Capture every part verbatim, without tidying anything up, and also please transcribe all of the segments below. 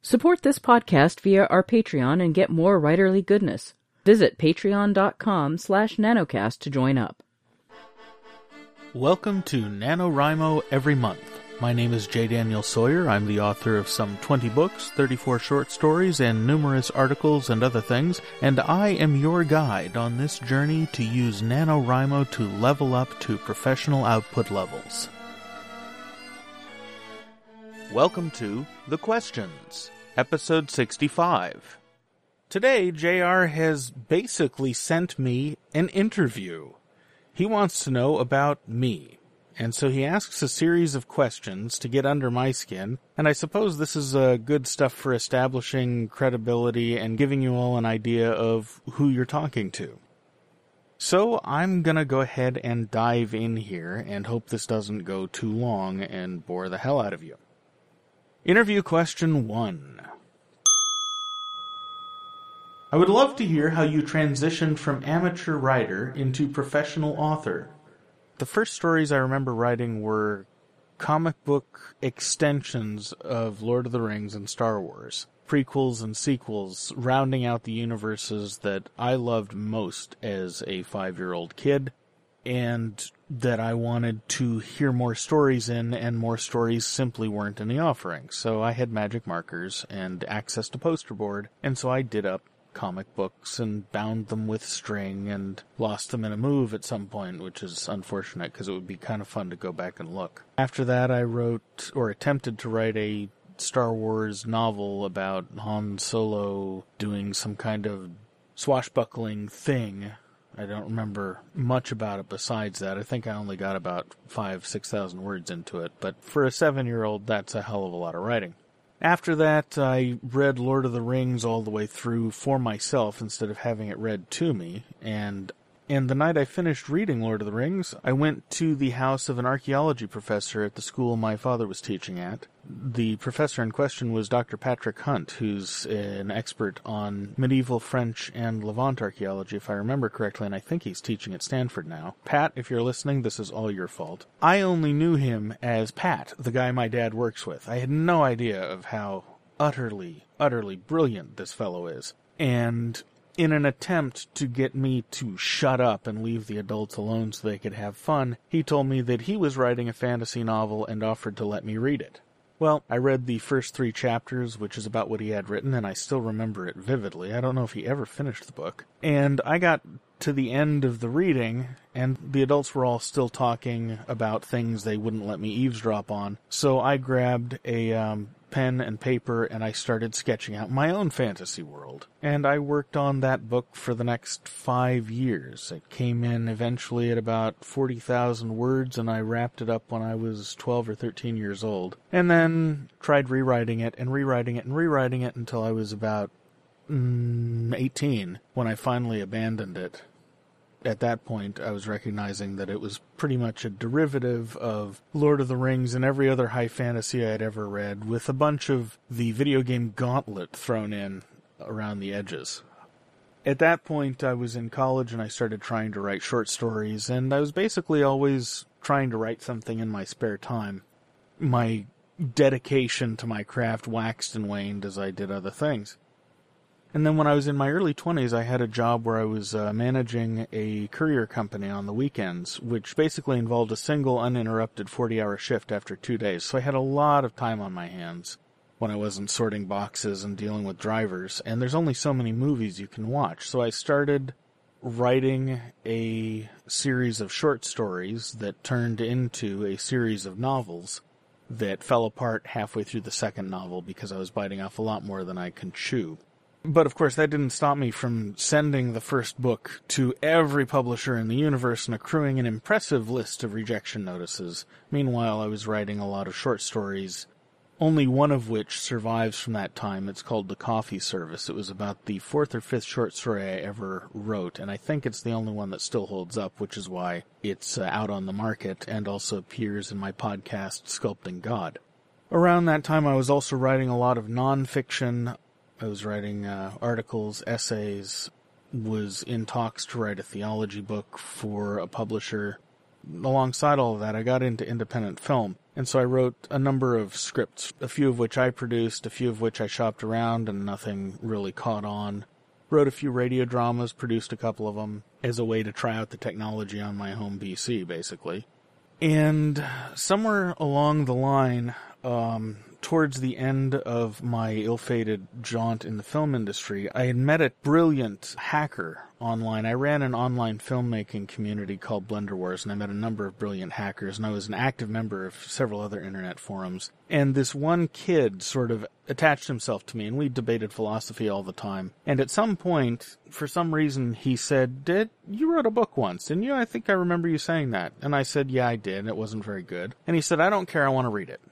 Support this podcast via our Patreon and get more writerly goodness. Visit patreon.com slash nanocast to join up. Welcome to NaNoWriMo Every Month. My name is J. Daniel Sawyer. I'm the author of some twenty books, thirty-four short stories, and numerous articles and other things, and I am your guide on this journey to use NaNoWriMo to level up to professional output levels. Welcome to The Questions, Episode sixty-five. Today, J R has basically sent me an interview. He wants to know about me. And so he asks a series of questions to get under my skin, and I suppose this is uh, good stuff for establishing credibility and giving you all an idea of who you're talking to. So I'm gonna go ahead and dive in here and hope this doesn't go too long and bore the hell out of you. Interview question one. I would love to hear how you transitioned from amateur writer into professional author. The first stories I remember writing were comic book extensions of Lord of the Rings and Star Wars, prequels and sequels, rounding out the universes that I loved most as a five-year-old kid, and that I wanted to hear more stories in, and more stories simply weren't in the offering. So I had magic markers and access to poster board, and so I did up comic books and bound them with string and lost them in a move at some point, which is unfortunate because it would be kind of fun to go back and look. After that, I wrote, or attempted to write, a Star Wars novel about Han Solo doing some kind of swashbuckling thing. I don't remember much about it besides that. I think I only got about five, six thousand words into it, but for a seven-year-old, that's a hell of a lot of writing. After that, I read Lord of the Rings all the way through for myself instead of having it read to me, and and the night I finished reading Lord of the Rings, I went to the house of an archaeology professor at the school my father was teaching at. The professor in question was Doctor Patrick Hunt, who's an expert on medieval French and Levant archaeology, if I remember correctly, and I think he's teaching at Stanford now. Pat, if you're listening, this is all your fault. I only knew him as Pat, the guy my dad works with. I had no idea of how utterly, utterly brilliant this fellow is. And in an attempt to get me to shut up and leave the adults alone so they could have fun, he told me that he was writing a fantasy novel and offered to let me read it. Well, I read the first three chapters, which is about what he had written, and I still remember it vividly. I don't know if he ever finished the book. And I got to the end of the reading, and the adults were all still talking about things they wouldn't let me eavesdrop on. So I grabbed a um, pen and paper, and I started sketching out my own fantasy world. And I worked on that book for the next five years. It came in eventually at about forty thousand words, and I wrapped it up when I was twelve or thirteen years old. And then tried rewriting it, and rewriting it, and rewriting it until I was about mm, eighteen, when I finally abandoned it. At that point, I was recognizing that it was pretty much a derivative of Lord of the Rings and every other high fantasy I had ever read, with a bunch of the video game Gauntlet thrown in around the edges. At that point, I was in college and I started trying to write short stories, and I was basically always trying to write something in my spare time. My dedication to my craft waxed and waned as I did other things. And then when I was in my early twenties, I had a job where I was uh, managing a courier company on the weekends, which basically involved a single uninterrupted forty-hour shift after two days. So I had a lot of time on my hands when I wasn't sorting boxes and dealing with drivers. And there's only so many movies you can watch. So I started writing a series of short stories that turned into a series of novels that fell apart halfway through the second novel because I was biting off a lot more than I could chew. But of course, that didn't stop me from sending the first book to every publisher in the universe and accruing an impressive list of rejection notices. Meanwhile, I was writing a lot of short stories, only one of which survives from that time. It's called The Coffee Service. It was about the fourth or fifth short story I ever wrote, and I think it's the only one that still holds up, which is why it's uh, out on the market and also appears in my podcast, Sculpting God. Around that time, I was also writing a lot of nonfiction. I was writing uh, articles, essays, was in talks to write a theology book for a publisher. Alongside all of that, I got into independent film. And so I wrote a number of scripts, a few of which I produced, a few of which I shopped around, and nothing really caught on. Wrote a few radio dramas, produced a couple of them, as a way to try out the technology on my home P C, basically. And somewhere along the line, um, towards the end of my ill-fated jaunt in the film industry, I had met a brilliant hacker online. I ran an online filmmaking community called Blender Wars, and I met a number of brilliant hackers, and I was an active member of several other internet forums. And this one kid sort of attached himself to me, and we debated philosophy all the time. And at some point, for some reason, he said, Did you wrote a book once, didn't you? I think I remember you saying that. And I said, yeah, I did, and it wasn't very good. And he said, I don't care, I want to read it.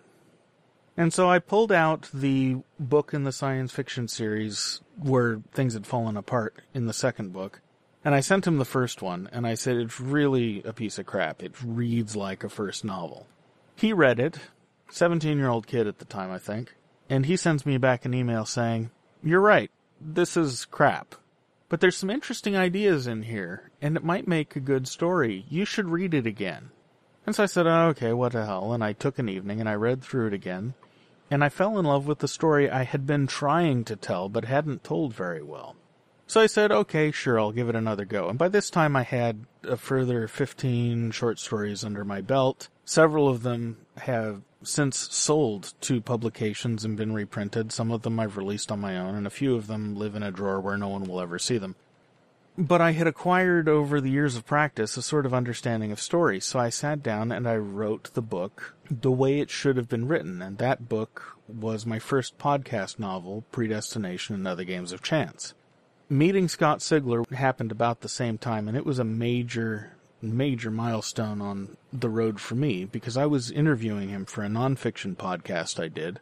And so I pulled out the book in the science fiction series where things had fallen apart in the second book, and I sent him the first one, and I said, it's really a piece of crap. It reads like a first novel. He read it, seventeen-year-old kid at the time, I think, and he sends me back an email saying, you're right, this is crap. But there's some interesting ideas in here, and it might make a good story. You should read it again. And so I said, oh, okay, what the hell, and I took an evening, and I read through it again. And I fell in love with the story I had been trying to tell, but hadn't told very well. So I said, okay, sure, I'll give it another go. And by this time I had a further fifteen short stories under my belt. Several of them have since sold to publications and been reprinted. Some of them I've released on my own, and a few of them live in a drawer where no one will ever see them. But I had acquired over the years of practice a sort of understanding of story, so I sat down and I wrote the book the way it should have been written, and that book was my first podcast novel, Predestination and Other Games of Chance. Meeting Scott Sigler happened about the same time, and it was a major, major milestone on the road for me, because I was interviewing him for a nonfiction podcast I did,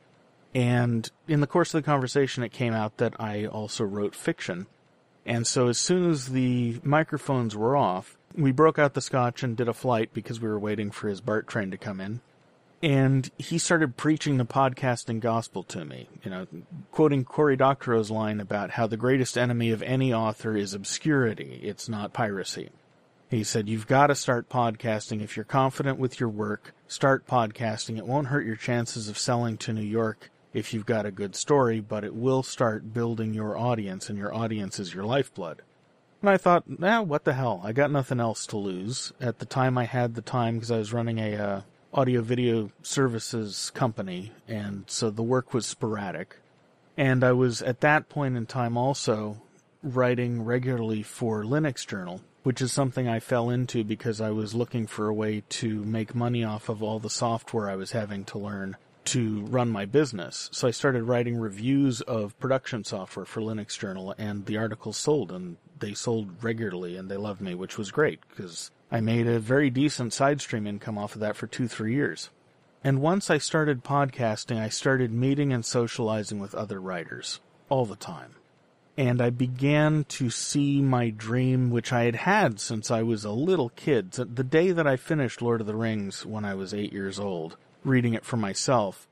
and in the course of the conversation it came out that I also wrote fiction. And so as soon as the microphones were off, we broke out the scotch and did a flight because we were waiting for his BART train to come in. And he started preaching the podcasting gospel to me, you know, quoting Cory Doctorow's line about how the greatest enemy of any author is obscurity. It's not piracy. He said, you've got to start podcasting. If you're confident with your work, start podcasting. It won't hurt your chances of selling to New York if you've got a good story, but it will start building your audience, and your audience is your lifeblood. And I thought, nah, what the hell? I got nothing else to lose. At the time, I had the time because I was running a uh, audio-video services company, and so the work was sporadic. And I was, at that point in time, also writing regularly for Linux Journal, which is something I fell into because I was looking for a way to make money off of all the software I was having to learn to run my business. So I started writing reviews of production software for Linux Journal, and the articles sold, and they sold regularly, and they loved me, which was great, because I made a very decent side stream income off of that for two, three years. And once I started podcasting, I started meeting and socializing with other writers all the time. And I began to see my dream, which I had had since I was a little kid. The day that I finished Lord of the Rings when I was eight years old, reading it for myself,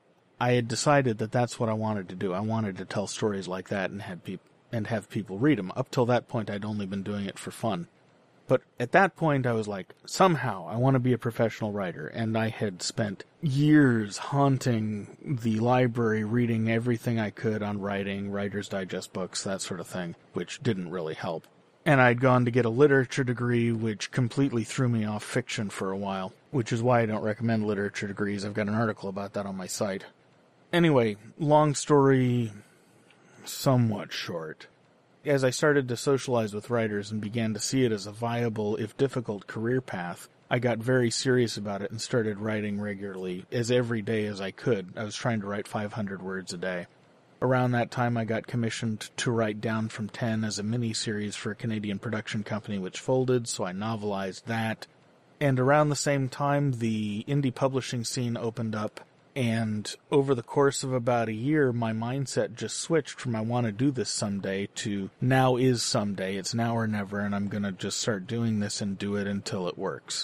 I had decided that that's what I wanted to do. I wanted to tell stories like that and had peop- and have people read them. Up till that point, I'd only been doing it for fun. But at that point, I was like, somehow, I want to be a professional writer. And I had spent years haunting the library, reading everything I could on writing, Writer's Digest books, that sort of thing, which didn't really help. And I'd gone to get a literature degree, which completely threw me off fiction for a while, which is why I don't recommend literature degrees. I've got an article about that on my site. Anyway, long story, somewhat short. As I started to socialize with writers and began to see it as a viable, if difficult, career path, I got very serious about it and started writing regularly, as every day as I could. I was trying to write five hundred words a day. Around that time, I got commissioned to write Down from ten as a mini-series for a Canadian production company which folded, so I novelized that. And around the same time, the indie publishing scene opened up, and over the course of about a year, my mindset just switched from I want to do this someday to now is someday. It's now or never, and I'm going to just start doing this and do it until it works.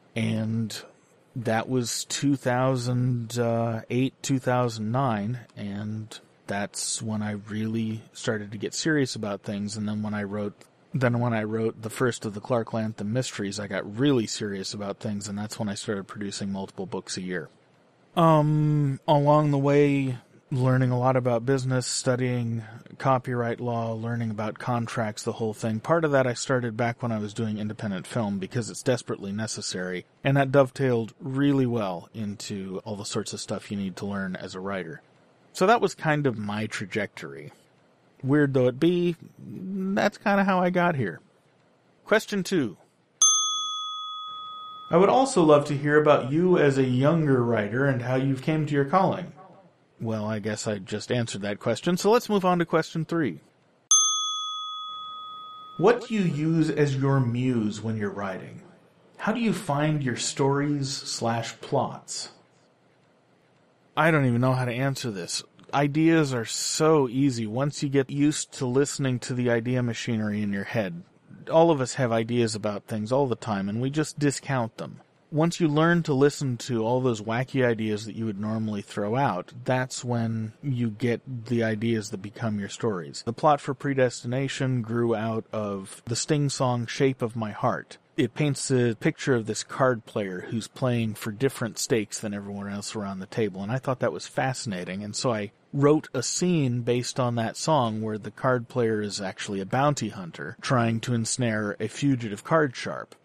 And that was two thousand eight, two thousand nine, and that's when I really started to get serious about things. And then when I wrote, then when I wrote the first of the Clark Lantham mysteries, I got really serious about things, and that's when I started producing multiple books a year. Um, along the way, learning a lot about business, studying copyright law, learning about contracts, the whole thing. Part of that I started back when I was doing independent film because it's desperately necessary, and that dovetailed really well into all the sorts of stuff you need to learn as a writer. So that was kind of my trajectory. Weird though it be, that's kind of how I got here. Question two. I would also love to hear about you as a younger writer and how you came to your calling. Well, I guess I just answered that question, so let's move on to question three. What do you use as your muse when you're writing? How do you find your stories slash plots? I don't even know how to answer this. Ideas are so easy once you get used to listening to the idea machinery in your head. All of us have ideas about things all the time, and we just discount them. Once you learn to listen to all those wacky ideas that you would normally throw out, that's when you get the ideas that become your stories. The plot for Predestination grew out of the Sting song Shape of My Heart. It paints a picture of this card player who's playing for different stakes than everyone else around the table, and I thought that was fascinating, and so I wrote a scene based on that song where the card player is actually a bounty hunter trying to ensnare a fugitive card sharp.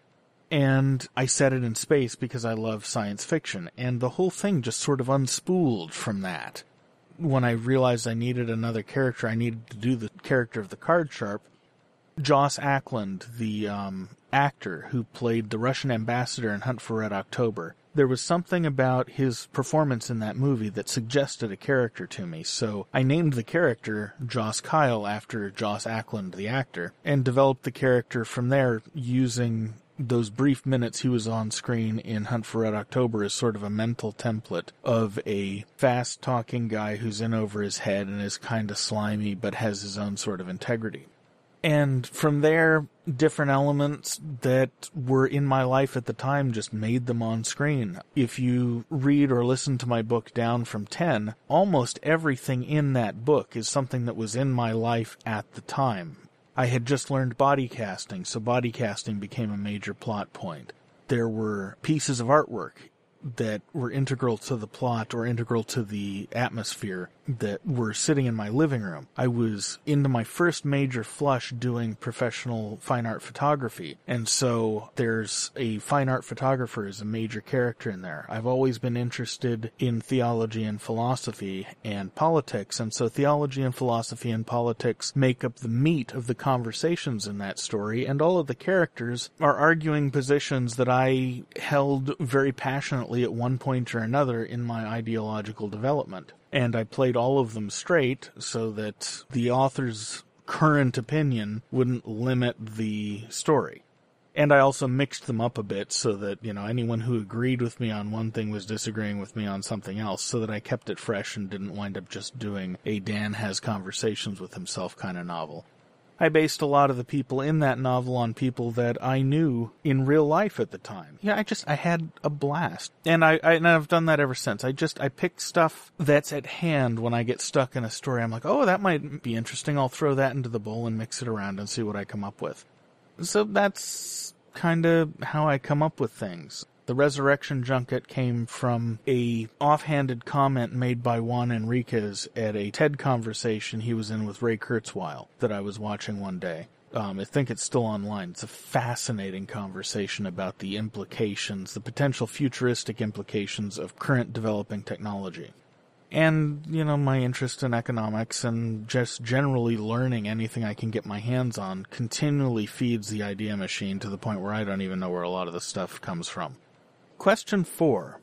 And I set it in space because I love science fiction, and the whole thing just sort of unspooled from that. When I realized I needed another character, I needed to do the character of the card sharp. Joss Ackland, the um, actor who played the Russian ambassador in Hunt for Red October, there was something about his performance in that movie that suggested a character to me, so I named the character Joss Kyle after Joss Ackland, the actor, and developed the character from there using those brief minutes he was on screen in Hunt for Red October as sort of a mental template of a fast-talking guy who's in over his head and is kind of slimy but has his own sort of integrity. And from there, different elements that were in my life at the time just made them on screen. If you read or listen to my book Down from ten, almost everything in that book is something that was in my life at the time. I had just learned body casting, so body casting became a major plot point. There were pieces of artwork that were integral to the plot or integral to the atmosphere that were sitting in my living room. I was into my first major flush doing professional fine art photography, and so there's a fine art photographer as a major character in there. I've always been interested in theology and philosophy and politics, and so theology and philosophy and politics make up the meat of the conversations in that story, and all of the characters are arguing positions that I held very passionately at one point or another in my ideological development. And I played all of them straight so that the author's current opinion wouldn't limit the story. And I also mixed them up a bit so that, you know, anyone who agreed with me on one thing was disagreeing with me on something else, so that I kept it fresh and didn't wind up just doing a Dan has conversations with himself kind of novel. I based a lot of the people in that novel on people that I knew in real life at the time. Yeah, I just, I had a blast. And, I, I, and I've done that ever since. I just, I pick stuff that's at hand when I get stuck in a story. I'm like, oh, that might be interesting. I'll throw that into the bowl and mix it around and see what I come up with. So that's kind of how I come up with things. The Resurrection Junket came from a offhanded comment made by Juan Enriquez at a TED conversation he was in with Ray Kurzweil that I was watching one day. Um, I think it's still online. It's a fascinating conversation about the implications, the potential futuristic implications of current developing technology. And, you know, my interest in economics and just generally learning anything I can get my hands on continually feeds the idea machine to the point where I don't even know where a lot of the stuff comes from. Question four.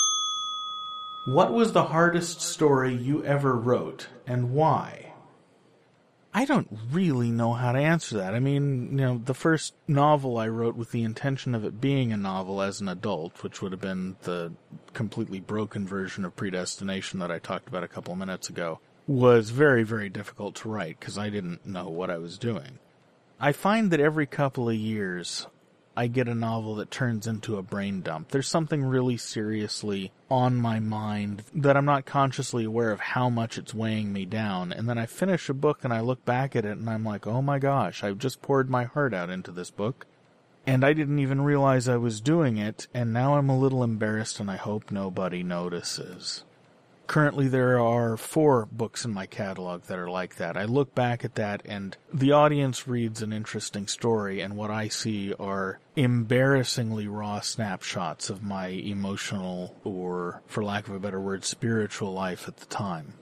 What was the hardest story you ever wrote, and why? I don't really know how to answer that. I mean, you know, the first novel I wrote with the intention of it being a novel as an adult, which would have been the completely broken version of Predestination that I talked about a couple minutes ago, was very, very difficult to write because I didn't know what I was doing. I find that every couple of years I get a novel that turns into a brain dump. There's something really seriously on my mind that I'm not consciously aware of how much it's weighing me down. And then I finish a book and I look back at it and I'm like, oh my gosh, I've just poured my heart out into this book. And I didn't even realize I was doing it, and now I'm a little embarrassed and I hope nobody notices. Currently there are four books in my catalog that are like that. I look back at that and the audience reads an interesting story, and what I see are embarrassingly raw snapshots of my emotional, or for lack of a better word, spiritual life at the time.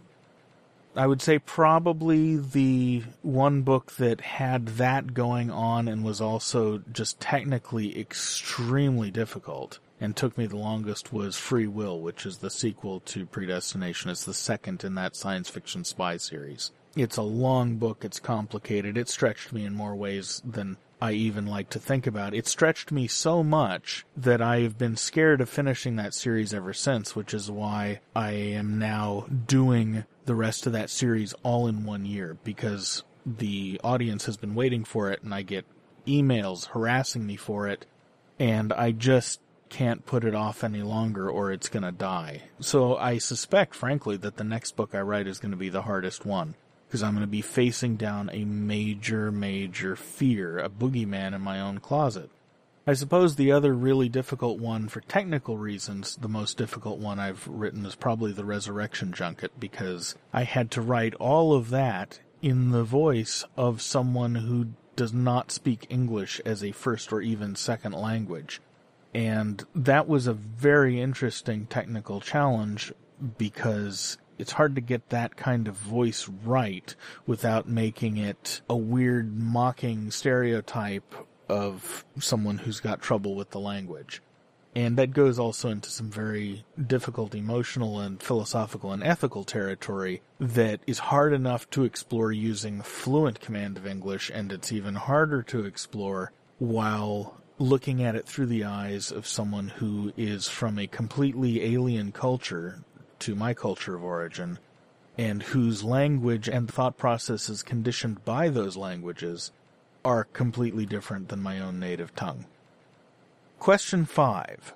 I would say probably the one book that had that going on and was also just technically extremely difficult and took me the longest was Free Will, which is the sequel to Predestination. It's the second in that science fiction spy series. It's a long book, it's complicated, it stretched me in more ways than I even like to think about. It stretched me so much that I've been scared of finishing that series ever since, which is why I am now doing the rest of that series all in one year, because the audience has been waiting for it and I get emails harassing me for it, and I just can't put it off any longer or it's going to die. So I suspect, frankly, that the next book I write is going to be the hardest one, because I'm going to be facing down a major, major fear, a boogeyman in my own closet. I suppose the other really difficult one, for technical reasons, the most difficult one I've written is probably The Resurrection Junket, because I had to write all of that in the voice of someone who does not speak English as a first or even second language. And that was a very interesting technical challenge, because it's hard to get that kind of voice right without making it a weird mocking stereotype of someone who's got trouble with the language. And that goes also into some very difficult emotional and philosophical and ethical territory that is hard enough to explore using fluent command of English, and it's even harder to explore while looking at it through the eyes of someone who is from a completely alien culture to my culture of origin, and whose language and thought processes conditioned by those languages are completely different than my own native tongue. Question five.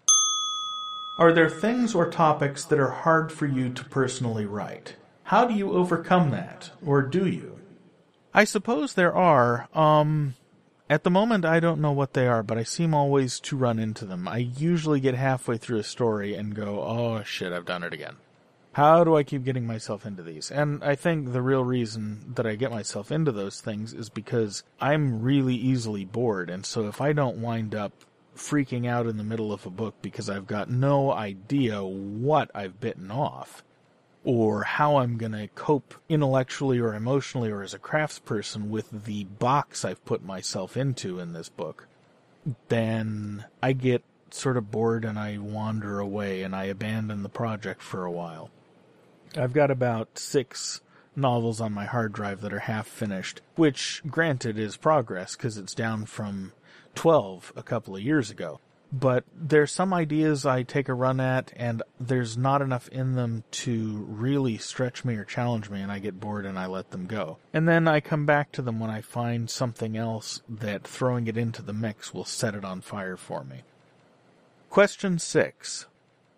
Are there things or topics that are hard for you to personally write? How do you overcome that, or do you? I suppose there are. Um... At the moment, I don't know what they are, but I seem always to run into them. I usually get halfway through a story and go, oh shit, I've done it again. How do I keep getting myself into these? And I think the real reason that I get myself into those things is because I'm really easily bored, and so if I don't wind up freaking out in the middle of a book because I've got no idea what I've bitten off, or how I'm going to cope intellectually or emotionally or as a craftsperson with the box I've put myself into in this book, then I get sort of bored and I wander away and I abandon the project for a while. I've got about six novels on my hard drive that are half finished, which, granted, is progress because it's down from twelve a couple of years ago. But there's some ideas I take a run at, and there's not enough in them to really stretch me or challenge me, and I get bored and I let them go. And then I come back to them when I find something else that throwing it into the mix will set it on fire for me. Question six.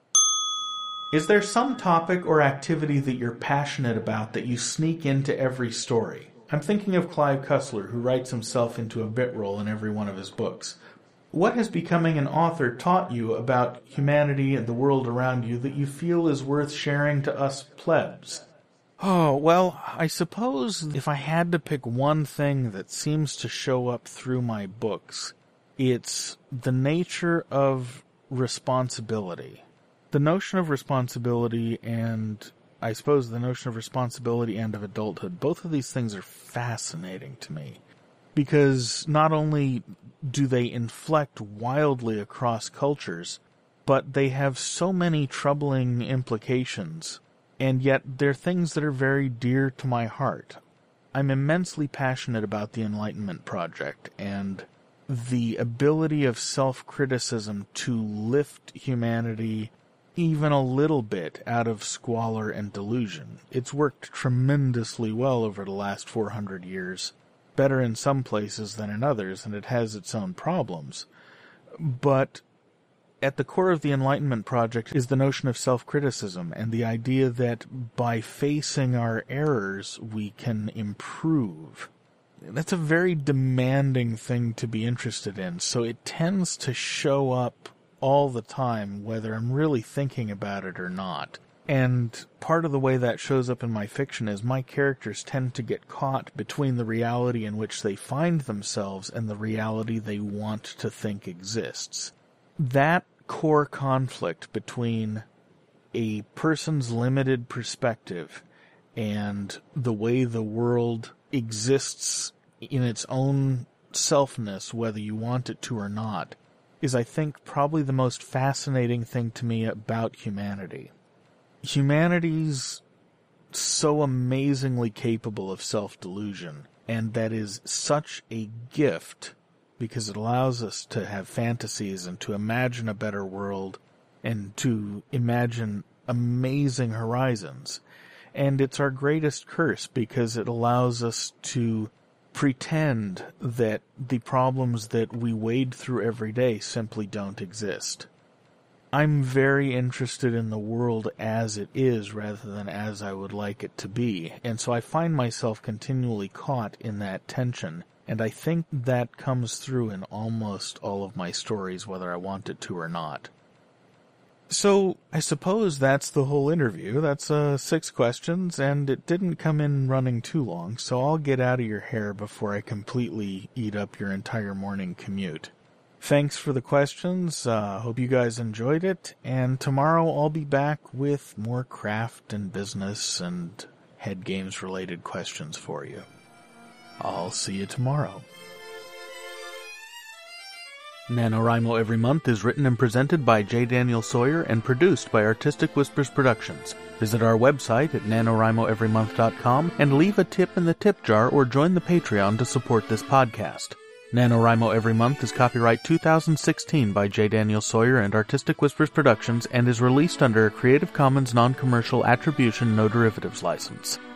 Is there some topic or activity that you're passionate about that you sneak into every story? I'm thinking of Clive Cussler, who writes himself into a bit role in every one of his books. What has becoming an author taught you about humanity and the world around you that you feel is worth sharing to us plebs? Oh, well, I suppose if I had to pick one thing that seems to show up through my books, it's the nature of responsibility. The notion of responsibility and, I suppose, the notion of responsibility and of adulthood, both of these things are fascinating to me. Because not only do they inflect wildly across cultures, but they have so many troubling implications, and yet they're things that are very dear to my heart. I'm immensely passionate about the Enlightenment Project, and the ability of self-criticism to lift humanity even a little bit out of squalor and delusion. It's worked tremendously well over the last four hundred years. Better in some places than in others, and it has its own problems. But at the core of the Enlightenment Project is the notion of self-criticism, and the idea that by facing our errors, we can improve. that's a very demanding thing to be interested in, so it tends to show up all the time, whether I'm really thinking about it or not. And part of the way that shows up in my fiction is my characters tend to get caught between the reality in which they find themselves and the reality they want to think exists. That core conflict between a person's limited perspective and the way the world exists in its own selfness, whether you want it to or not, is, I think, probably the most fascinating thing to me about humanity. Humanity's so amazingly capable of self-delusion, and that is such a gift because it allows us to have fantasies and to imagine a better world and to imagine amazing horizons. And it's our greatest curse because it allows us to pretend that the problems that we wade through every day simply don't exist. I'm very interested in the world as it is rather than as I would like it to be, and so I find myself continually caught in that tension, and I think that comes through in almost all of my stories, whether I want it to or not. So, I suppose that's the whole interview. That's uh, six questions, and it didn't come in running too long, so I'll get out of your hair before I completely eat up your entire morning commute. Thanks for the questions. Uh, hope you guys enjoyed it, and tomorrow I'll be back with more craft and business and head games related questions for you. I'll see you tomorrow. NaNoWriMo Every Month is written and presented by J. Daniel Sawyer and produced by Artistic Whispers Productions. Visit our website at NaNoWriMo Every Month dot com and leave a tip in the tip jar or join the Patreon to support this podcast. NaNoWriMo Every Month is copyright two thousand sixteen by J. Daniel Sawyer and Artistic Whispers Productions and is released under a Creative Commons Non-Commercial Attribution No Derivatives license.